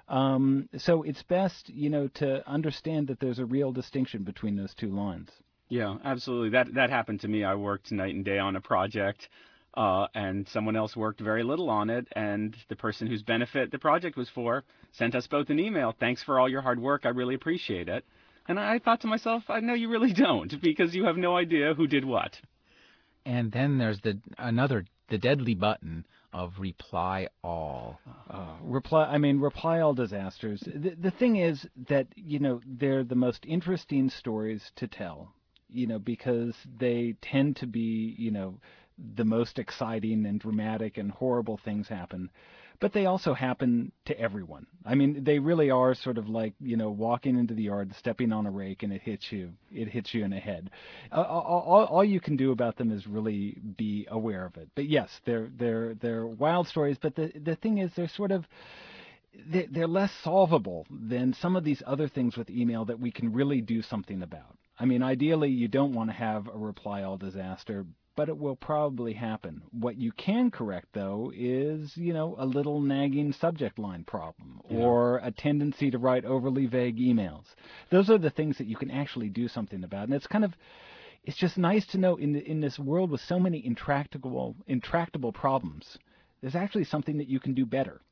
Um, so it's best, you know, to understand that there's a real distinction between those two lines. Yeah, absolutely. That that happened to me. I worked night and day on a project, uh, and someone else worked very little on it. And the person whose benefit the project was for sent us both an email. Thanks for all your hard work. I really appreciate it. And I thought to myself, I know you really don't, because you have no idea who did what. And then there's the another the deadly button of reply all. Uh, reply, I mean, reply all disasters. The, the thing is that, you know, they're the most interesting stories to tell, you know, because they tend to be, you know, the most exciting and dramatic and horrible things happen. But they also happen to everyone. I mean, they really are sort of like, you know, walking into the yard, stepping on a rake, and it hits you. It hits you in the head. Uh, all, all, all you can do about them is really be aware of it. But yes, they're they're they're wild stories. But the the thing is, they're sort of they're less solvable than some of these other things with email that we can really do something about. I mean, ideally, you don't want to have a reply all disaster, but it will probably happen. What you can correct, though, is, you know, a little nagging subject line problem Yeah. or a tendency to write overly vague emails. Those are the things that you can actually do something about. And it's kind of, it's just nice to know in the, in this world with so many intractable, intractable problems, there's actually something that you can do better.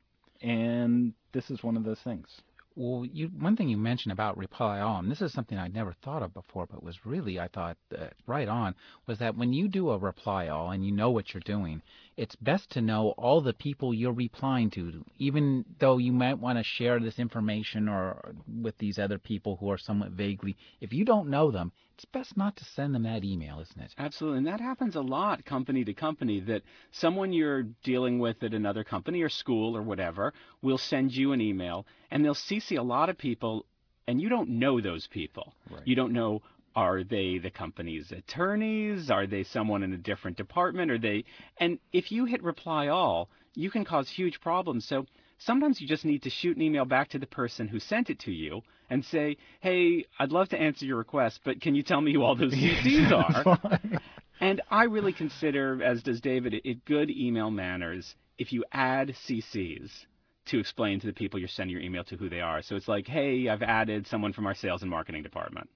And this is one of those things. Well, you, one thing you mentioned about reply all, and this is something I'd never thought of before, but was really, I thought, uh, right on, was that when you do a reply all and you know what you're doing, it's best to know all the people you're replying to, even though you might want to share this information or with these other people who are somewhat vaguely. If you don't know them, it's best not to send them that email, isn't it? Absolutely. And that happens a lot company to company, that someone you're dealing with at another company or school or whatever will send you an email, and they'll C C a lot of people, and you don't know those people. Right. You don't know, are they the company's attorneys? Are they someone in a different department? Are they? And if you hit reply all, you can cause huge problems. So sometimes you just need to shoot an email back to the person who sent it to you and say, hey, I'd love to answer your request, but can you tell me who all those C Cs are? And I really consider, as does David, it, it good email manners if you add C Cs to explain to the people you're sending your email to who they are. So it's like, hey, I've added someone from our sales and marketing department.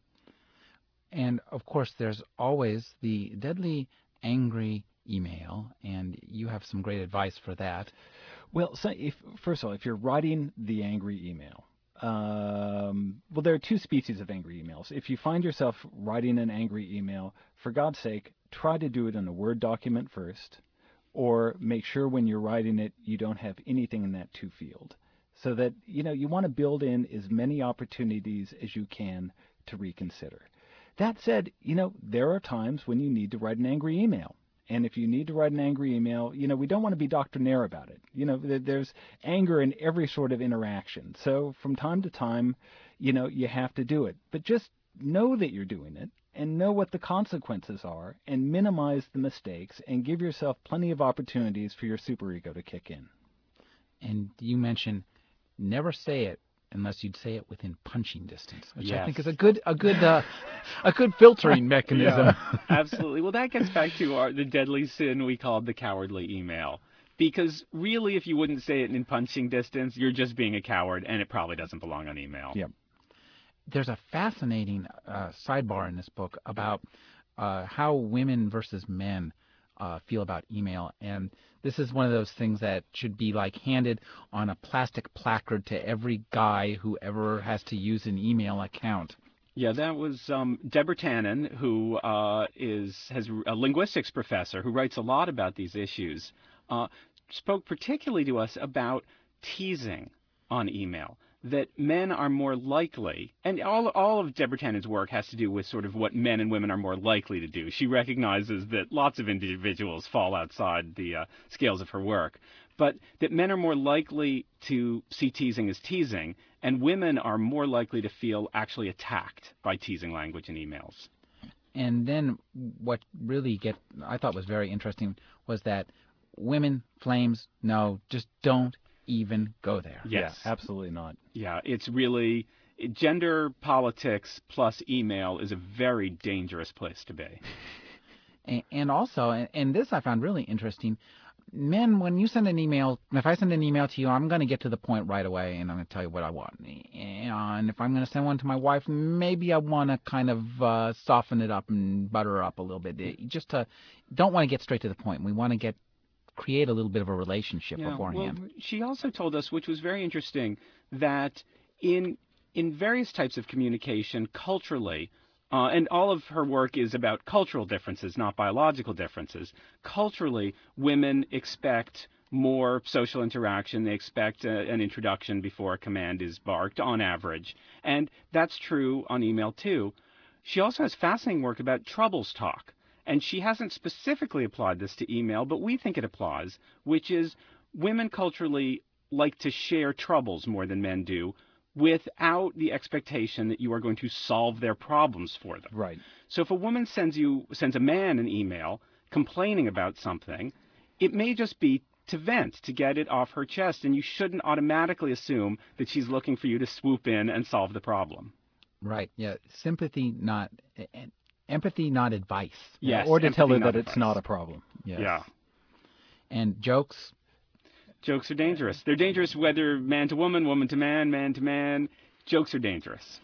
And, of course, there's always the deadly angry email, and you have some great advice for that. Well, so if first of all, if you're writing the angry email, um, well, there are two species of angry emails. If you find yourself writing an angry email, for God's sake, try to do it in a Word document first, or make sure when you're writing it, you don't have anything in that to field, so that, you know, you want to build in as many opportunities as you can to reconsider. That said, you know, there are times when you need to write an angry email. And if you need to write an angry email, you know, we don't want to be doctrinaire about it. You know, there's anger in every sort of interaction. So from time to time, you know, you have to do it. But just know that you're doing it and know what the consequences are and minimize the mistakes and give yourself plenty of opportunities for your superego to kick in. And you mentioned never say it unless you'd say it within punching distance, which Yes. I think is a good a good uh, a good filtering mechanism. Yeah, absolutely. Well, that gets back to our, the deadly sin we called the cowardly email. Because really, if you wouldn't say it in punching distance, you're just being a coward, and it probably doesn't belong on email. Yep. There's a fascinating uh, sidebar in this book about uh, how women versus men uh, feel about email. And this is one of those things that should be like handed on a plastic placard to every guy who ever has to use an email account. Yeah, that was um, Deborah Tannen, who uh, is has a linguistics professor who writes a lot about these issues, uh, spoke particularly to us about teasing on email. That men are more likely, and all all of Deborah Tannen's work has to do with sort of what men and women are more likely to do. She recognizes that lots of individuals fall outside the uh, scales of her work, but that men are more likely to see teasing as teasing, and women are more likely to feel actually attacked by teasing language in emails. And then what really get I thought was very interesting was that women, flames, no, just don't even go there. Yes. Yeah, absolutely not. Yeah, it's really gender politics plus email is a very dangerous place to be. And, and also, and, and this I found really interesting, men, when you send an email, if I send an email to you, I'm going to get to the point right away, and I'm going to tell you what I want. And if I'm going to send one to my wife, maybe I want to kind of uh, soften it up and butter her up a little bit. Just to, don't want to get straight to the point. We want to get create a little bit of a relationship Yeah, beforehand. well, she also told us, which was very interesting, that in in various types of communication, culturally, uh, and all of her work is about cultural differences, not biological differences. Culturally, women expect more social interaction. They expect a, an introduction before a command is barked, on average. And that's true on email, too. She also has fascinating work about troubles talk. And she hasn't specifically applied this to email, but we think it applies, which is women culturally like to share troubles more than men do, without the expectation that you are going to solve their problems for them. Right. So if a woman sends you sends a man an email complaining about something, it may just be to vent, to get it off her chest, and you shouldn't automatically assume that she's looking for you to swoop in and solve the problem. Right. Yeah. Sympathy, not empathy, not advice. Yes, or to tell her empathy, that not it's advice. not a problem. Yes. Yeah. And jokes. Jokes are dangerous. They're dangerous whether man to woman, woman to man, man to man. Jokes are dangerous.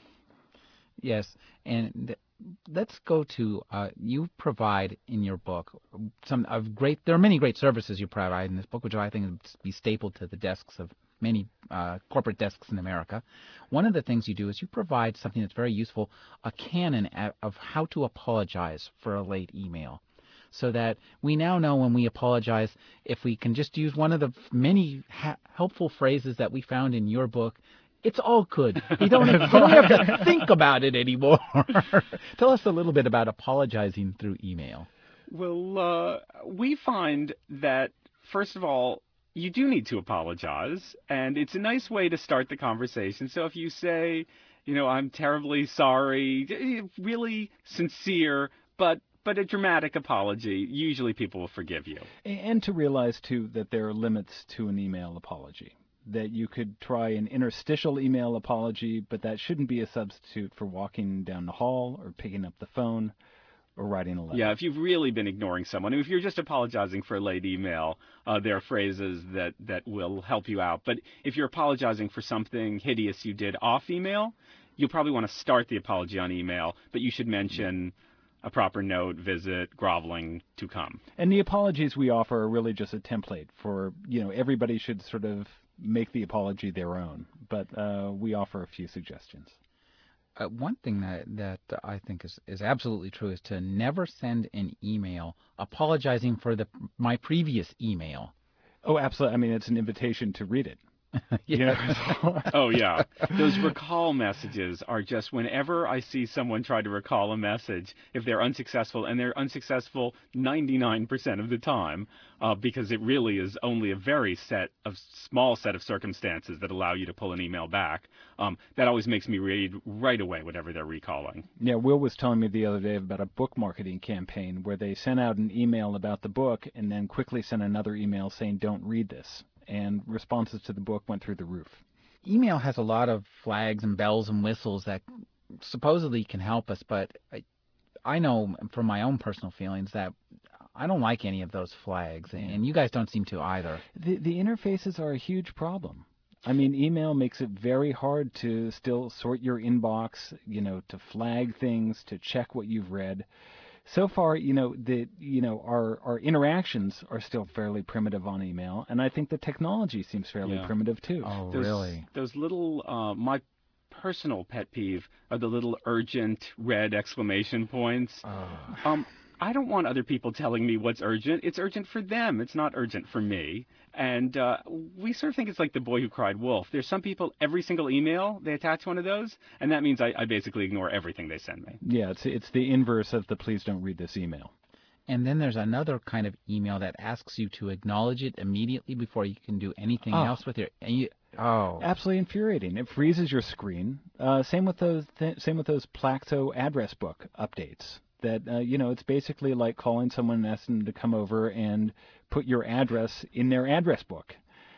Yes. And th- let's go to, uh, you provide in your book some of great, there are many great services you provide in this book, which I think would be stapled to the desks of many uh, corporate desks in America. One of the things you do is you provide something that's very useful, a canon of how to apologize for a late email. So that we now know when we apologize, if we can just use one of the many ha- helpful phrases that we found in your book, it's all good. We don't, we don't have to think about it anymore. Tell us a little bit about apologizing through email. Well, uh, we find that, first of all, you do need to apologize, and it's a nice way to start the conversation. So if you say, you know, I'm terribly sorry, really sincere, but but a dramatic apology, usually people will forgive you. And to realize, too, that there are limits to an email apology. That you could try an interstitial email apology, but that shouldn't be a substitute for walking down the hall or picking up the phone or writing a letter. Yeah, if you've really been ignoring someone, if you're just apologizing for a late email, uh, there are phrases that, that will help you out. But if you're apologizing for something hideous you did off email, you'll probably want to start the apology on email, but you should mention a proper note, visit, groveling to come. And the apologies we offer are really just a template for, you know, everybody should sort of make the apology their own. But uh, we offer a few suggestions. Uh, one thing that, that I think is, is absolutely true is to never send an email apologizing for the my previous email. Oh, absolutely. I mean, it's an invitation to read it. Yes. Oh, yeah. Those recall messages are just whenever I see someone try to recall a message, if they're unsuccessful, and they're unsuccessful ninety-nine percent of the time, uh, because it really is only a very set of small set of circumstances that allow you to pull an email back. Um, that always makes me read right away whatever they're recalling. Yeah, Will was telling me the other day about a book marketing campaign where they sent out an email about the book and then quickly sent another email saying, don't read this. And responses to the book went through the roof. Email has a lot of flags and bells and whistles that supposedly can help us, but I, I know from my own personal feelings that I don't like any of those flags, and you guys don't seem to either. The, the interfaces are a huge problem. I mean, email makes it very hard to still sort your inbox, you know, to flag things, to check what you've read. So far, you know, the you know our, our interactions are still fairly primitive on email, and I think the technology seems fairly Yeah. primitive too. Oh, Those, really? Those little, uh, my personal pet peeve are the little urgent red exclamation points. Um, I don't want other people telling me what's urgent. It's urgent for them. It's not urgent for me. And uh, we sort of think it's like the boy who cried wolf. There's some people, every single email, they attach one of those, and that means I, I basically ignore everything they send me. Yeah, it's it's the inverse of the please don't read this email. And then there's another kind of email that asks you to acknowledge it immediately before you can do anything Oh. else with it. And you, oh, Absolutely infuriating. It freezes your screen. Uh, same with those th- same with those Plaxo address book updates. That uh, you know, it's basically like calling someone and asking them to come over and put your address in their address book.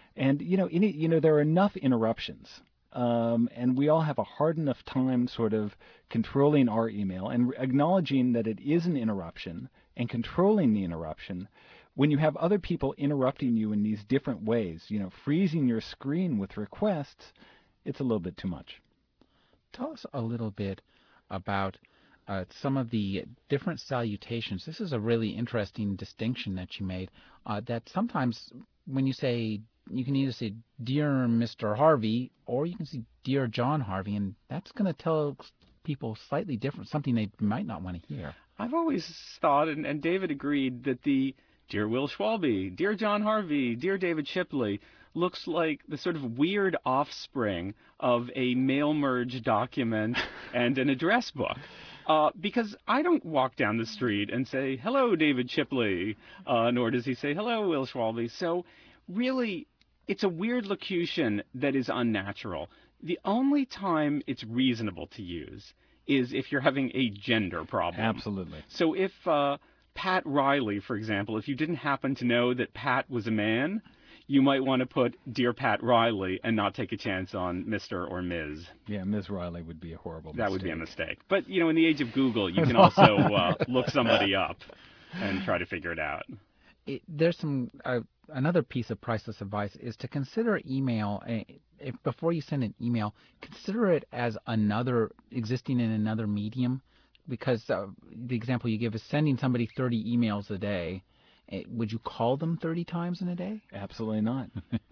And, you know, any, you know, there are enough interruptions. Um, and we all have a hard enough time sort of controlling our email and acknowledging that it is an interruption and controlling the interruption. When you have other people interrupting you in these different ways, you know, freezing your screen with requests, it's a little bit too much. Tell us a little bit about uh, some of the different salutations. This is a really interesting distinction that you made, uh, that sometimes when you say, you can either say, "Dear Mister Harvey," or you can say, "Dear John Harvey," and that's going to tell people slightly different, something they might not want to hear. I've always thought, and, and David agreed, that the "Dear Will Schwalbe," "Dear John Harvey," "Dear David Shipley" looks like the sort of weird offspring of a mail merge document and an address book. Uh, because I don't walk down the street and say, "Hello, David Shipley," uh, nor does he say, "Hello, Will Schwalbe." So really, it's a weird locution that is unnatural. The only time it's reasonable to use is if you're having a gender problem. Absolutely. So if uh, Pat Riley, for example, if you didn't happen to know that Pat was a man, you might want to put "Dear Pat Riley" and not take a chance on Mister or Miz Yeah, Miz Riley would be a horrible That mistake. would be a mistake. But, you know, in the age of Google, you can also uh, look somebody up and try to figure it out. It, there's some uh, another piece of priceless advice is to consider email. Uh, if before you send an email, consider it as another existing in another medium, because uh, the example you give is sending somebody thirty emails a day. Uh, would you call them thirty times in a day? Absolutely not.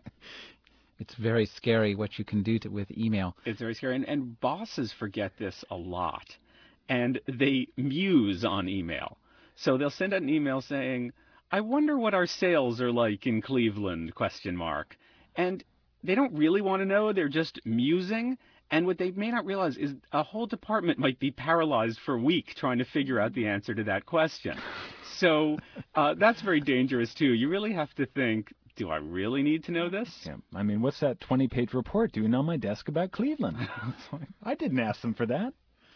It's very scary what you can do to, with email. It's very scary. And, and bosses forget this a lot. And they muse on email. So they'll send out an email saying, "I wonder what our sales are like in Cleveland, question mark." And they don't really want to know. They're just musing. And what they may not realize is a whole department might be paralyzed for a week trying to figure out the answer to that question. So uh, that's very dangerous, too. You really have to think, do I really need to know this? Yeah. I mean, what's that twenty-page report doing on my desk about Cleveland? I didn't ask them for that.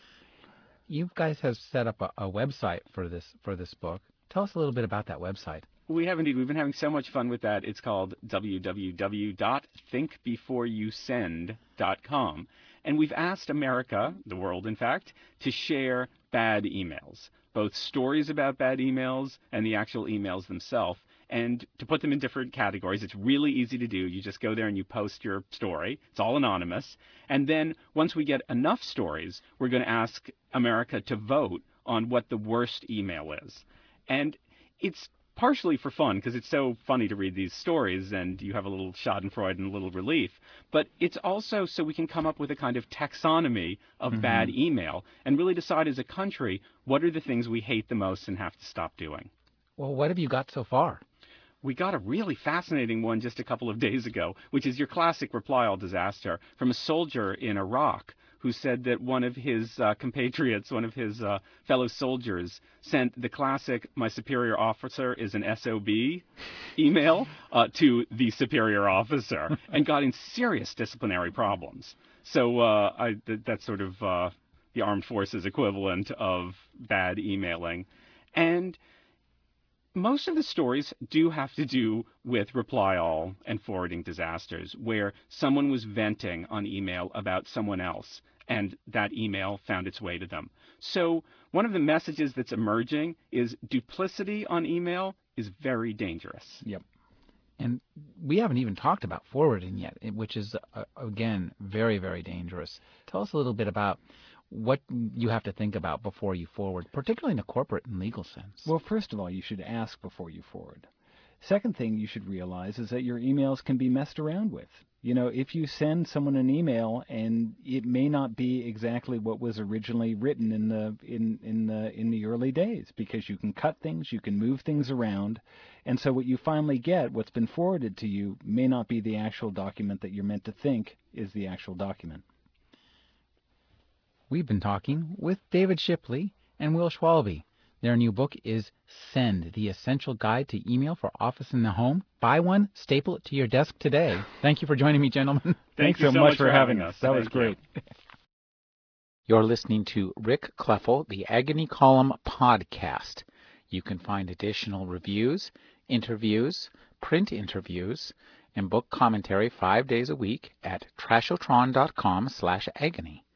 You guys have set up a, a website for this for this book. Tell us a little bit about that website. We have indeed. We've been having so much fun with that. It's called w w w dot think before you send dot com. And we've asked America, the world in fact, to share bad emails, both stories about bad emails and the actual emails themselves, and to put them in different categories. It's really easy to do. You just go there and you post your story. It's all anonymous. And then once we get enough stories, we're going to ask America to vote on what the worst email is. And it's partially for fun, because it's so funny to read these stories and you have a little schadenfreude and a little relief. But it's also so we can come up with a kind of taxonomy of mm-hmm. bad email and really decide as a country what are the things we hate the most and have to stop doing. Well, what have you got so far? We got a really fascinating one just a couple of days ago, which is your classic reply all disaster from a soldier in Iraq who said that one of his uh, compatriots, one of his uh, fellow soldiers, sent the classic "my superior officer is an S O B" email uh, to the superior officer and got in serious disciplinary problems. So uh, I, th- that's sort of uh, the armed forces equivalent of bad emailing. And most of the stories do have to do with reply all and forwarding disasters, where someone was venting on email about someone else, and that email found its way to them. So one of the messages that's emerging is duplicity on email is very dangerous. Yep. And we haven't even talked about forwarding yet, which is, uh, again, very, very dangerous. Tell us a little bit about what you have to think about before you forward, particularly in a corporate and legal sense. Well, first of all, you should ask before you forward. Second thing you should realize is that your emails can be messed around with. You know, if you send someone an email and it may not be exactly what was originally written in the in in the in the early days, because you can cut things, you can move things around, and so what you finally get, what's been forwarded to you, may not be the actual document that you're meant to think is the actual document. We've been talking with David Shipley and Will Schwalbe. Their new book is Send, the Essential Guide to Email for Office and the Home. Buy one, staple it to your desk today. Thank you for joining me, gentlemen. Thanks, Thanks so, so much much for for having having us. us. That Thank was great. you. You're listening to Rick Kleffel, the Agony Column podcast. You can find additional reviews, interviews, print interviews, and book commentary five days a week at trashotron dot com slash agony.